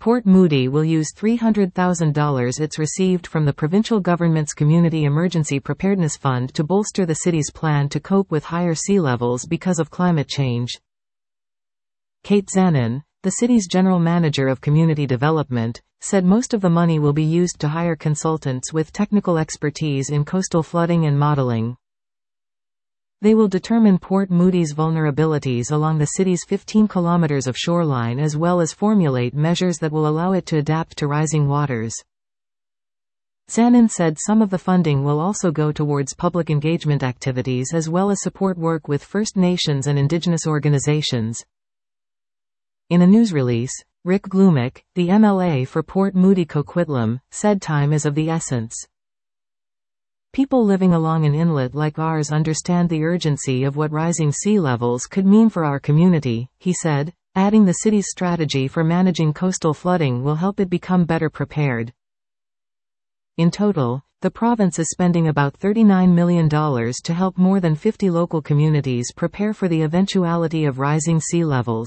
Port Moody will use $300,000 it's received from the provincial government's Community Emergency Preparedness Fund to bolster the city's plan to cope with higher sea levels because of climate change. Kate Zanin, the city's general manager of community development, said most of the money will be used to hire consultants with technical expertise in coastal flooding and modeling. They will determine Port Moody's vulnerabilities along the city's 15 kilometers of shoreline as well as formulate measures that will allow it to adapt to rising waters. Zanin said some of the funding will also go towards public engagement activities as well as support work with First Nations and Indigenous organizations. In a news release, Rick Glumick, the MLA for Port Moody Coquitlam, said time is of the essence. People living along an inlet like ours understand the urgency of what rising sea levels could mean for our community, he said, adding the city's strategy for managing coastal flooding will help it become better prepared. In total, the province is spending about $39 million to help more than 50 local communities prepare for the eventuality of rising sea levels.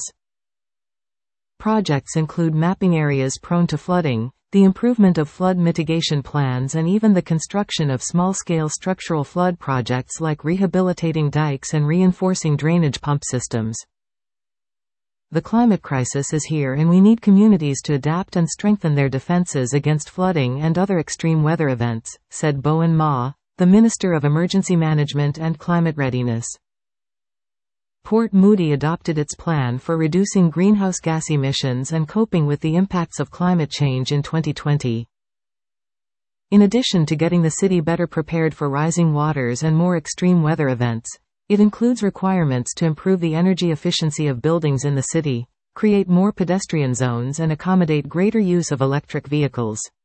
Projects include mapping areas prone to flooding, the improvement of flood mitigation plans and even the construction of small-scale structural flood projects like rehabilitating dikes and reinforcing drainage pump systems. The climate crisis is here and we need communities to adapt and strengthen their defenses against flooding and other extreme weather events, said Bowen Ma, the Minister of Emergency Management and Climate Readiness. Port Moody adopted its plan for reducing greenhouse gas emissions and coping with the impacts of climate change in 2020. In addition to getting the city better prepared for rising waters and more extreme weather events, it includes requirements to improve the energy efficiency of buildings in the city, create more pedestrian zones and accommodate greater use of electric vehicles.